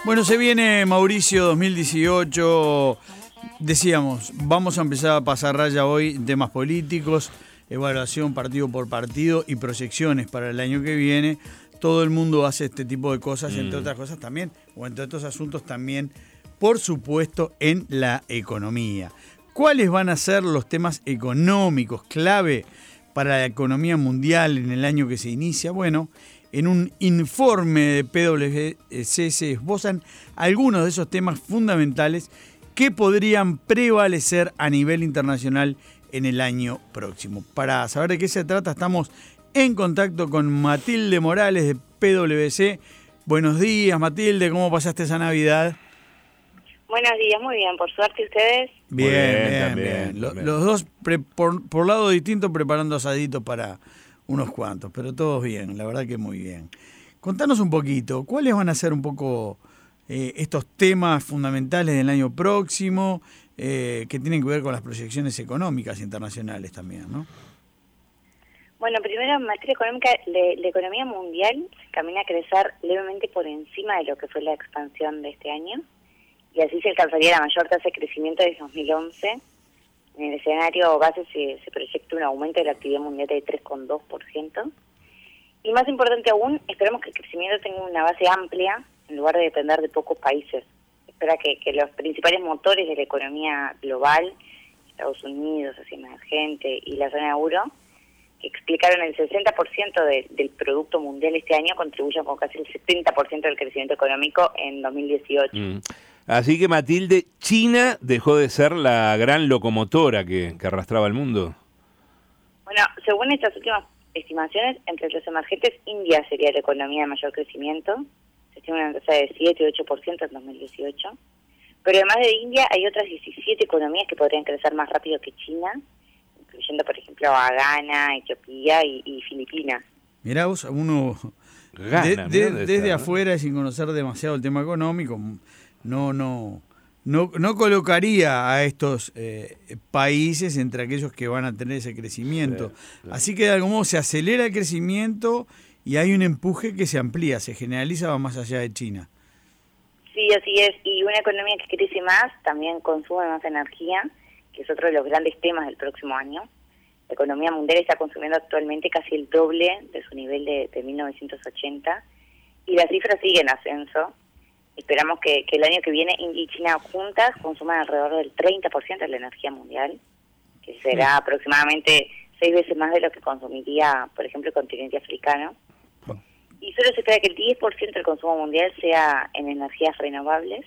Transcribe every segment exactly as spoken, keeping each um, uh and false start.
Bueno, se viene Mauricio dos mil dieciocho, decíamos, vamos a empezar a pasar raya hoy en temas políticos, evaluación partido por partido y proyecciones para el año que viene. Todo el mundo hace este tipo de cosas, mm. entre otras cosas también, o entre otros asuntos también, por supuesto, en la economía. ¿Cuáles van a ser los temas económicos clave para la economía mundial en el año que se inicia? Bueno, en un informe de P W C se esbozan algunos de esos temas fundamentales que podrían prevalecer a nivel internacional en el año próximo. Para saber de qué se trata, estamos en contacto con Matilde Morales de P W C. Buenos días, Matilde, ¿cómo pasaste esa Navidad? Buenos días, muy bien, por suerte ustedes. Bien, bien, bien. también, bien. también. Los dos pre, por, por lado distinto preparando asaditos para unos cuantos, pero todos bien, la verdad que muy bien. Contanos un poquito, ¿cuáles van a ser un poco eh, estos temas fundamentales del año próximo eh, que tienen que ver con las proyecciones económicas internacionales también, ¿no? Bueno, primero en materia económica, le, la economía mundial camina a crecer levemente por encima de lo que fue la expansión de este año, y así se alcanzaría la mayor tasa de crecimiento desde dos mil once. En el escenario base se, se proyecta un aumento de la actividad mundial de tres coma dos por ciento. Y más importante aún, esperamos que el crecimiento tenga una base amplia en lugar de depender de pocos países. Espera que, que los principales motores de la economía global, Estados Unidos, así emergente, y la zona euro, que explicaron el sesenta por ciento de, del Producto Mundial este año, contribuyen con casi el setenta por ciento del crecimiento económico en dos mil dieciocho. Mm. Así que, Matilde, China dejó de ser la gran locomotora que, que arrastraba el mundo. Bueno, según estas últimas estimaciones, entre los emergentes, India sería la economía de mayor crecimiento. Se estima una tasa de siete u ocho por ciento en dos mil dieciocho. Pero además de India, hay otras diecisiete economías que podrían crecer más rápido que China, incluyendo, por ejemplo, a Ghana, Etiopía y, y Filipinas. Mirá vos, uno Ghana, de, de, ¿no? desde está, afuera, sin conocer demasiado el tema económico, no no no no colocaría a estos eh, países entre aquellos que van a tener ese crecimiento. Claro, claro. Así que de algún modo se acelera el crecimiento y hay un empuje que se amplía, se generaliza, va más allá de China. Sí, así es. Y una economía que crece más también consume más energía, que es otro de los grandes temas del próximo año. La economía mundial está consumiendo actualmente casi el doble de su nivel de, de mil novecientos ochenta y las cifras siguen en ascenso. Esperamos que, que el año que viene India y China juntas consuman alrededor del treinta por ciento de la energía mundial, que será sí. aproximadamente seis veces más de lo que consumiría, por ejemplo, el continente africano. Y solo se espera que el diez por ciento del consumo mundial sea en energías renovables.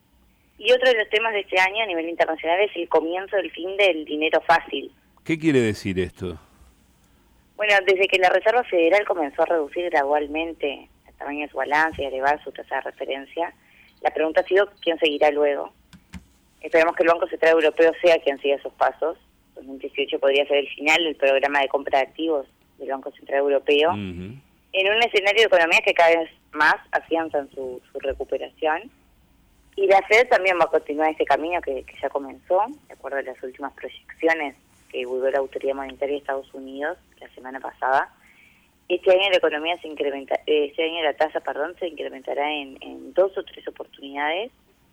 Y otro de los temas de este año a nivel internacional es el comienzo del fin del dinero fácil. ¿Qué quiere decir esto? Bueno, desde que la Reserva Federal comenzó a reducir gradualmente el tamaño de su balance y a elevar su tasa de referencia, la pregunta ha sido quién seguirá luego. Esperamos que el Banco Central Europeo sea quien siga esos pasos. dos mil dieciocho podría ser el final del programa de compra de activos del Banco Central Europeo, uh-huh. en un escenario de economía que cada vez más afianzan su, su recuperación. Y la Fed también va a continuar este camino que, que ya comenzó, de acuerdo a las últimas proyecciones que divulgó la Autoridad Monetaria de Estados Unidos la semana pasada. Este año la economía se incrementa, este año la tasa, perdón, se incrementará en, en dos o tres oportunidades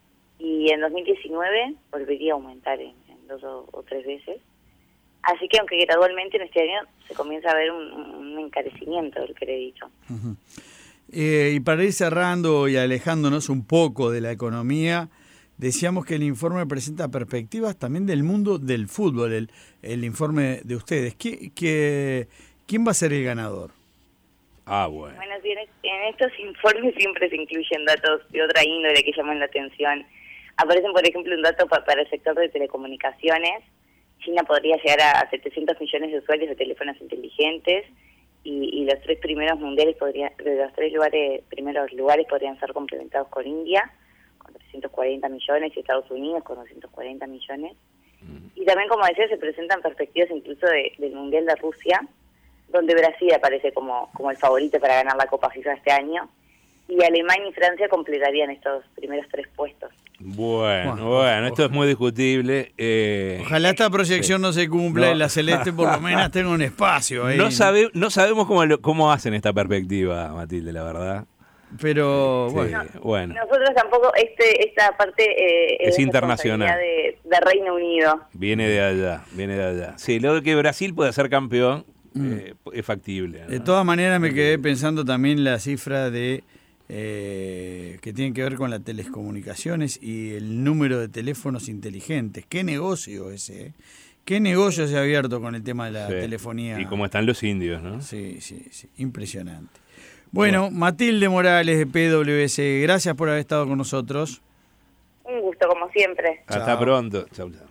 y en dos mil diecinueve volvería a aumentar en, en dos o, o tres veces. Así que aunque gradualmente en este año se comienza a ver un, un encarecimiento del crédito. Uh-huh. Eh, y para ir cerrando y alejándonos un poco de la economía, decíamos que el informe presenta perspectivas también del mundo del fútbol, el, el informe de ustedes. ¿Qué, qué, ¿Quién va a ser el ganador? Ah, bueno. Bueno, sí, en, en estos informes siempre se incluyen datos de otra índole que llaman la atención. Aparecen, por ejemplo, un dato pa, para el sector de telecomunicaciones. China podría llegar a, a setecientos millones de usuarios de teléfonos inteligentes y, y los tres primeros mundiales podrían, de los tres lugares, primeros lugares podrían ser complementados con India, con trescientos cuarenta millones, y Estados Unidos con doscientos cuarenta millones. Mm. Y también, como decía, se presentan perspectivas incluso de, del Mundial de Rusia, donde Brasil aparece como, como el favorito para ganar la Copa FIFA este año, y Alemania y Francia completarían estos primeros tres puestos. Bueno, bueno, bueno esto es muy discutible. Eh, Ojalá esta proyección sí. no se cumpla no. y la Celeste por lo menos tenga un espacio ahí. No, sabe, no sabemos cómo, lo, cómo hacen esta perspectiva, Matilde, la verdad. Pero Sí, bueno. bueno. Nosotros tampoco, este esta parte eh, Es es internacional. de, de Reino Unido. Viene de allá, viene de allá. Sí, lo de que Brasil pueda ser campeón eh, es factible, ¿no? De todas maneras me quedé pensando también la cifra de eh, que tiene que ver con las telecomunicaciones y el número de teléfonos inteligentes. ¿Qué negocio ese? ¿eh? ¿Qué negocio se ha abierto con el tema de la Sí. telefonía? Y cómo están los indios, ¿no? Sí, sí, sí, impresionante. Bueno, Matilde Morales de P W S, gracias por haber estado con nosotros. Un gusto, como siempre. Hasta Chao. pronto. Chau, chau.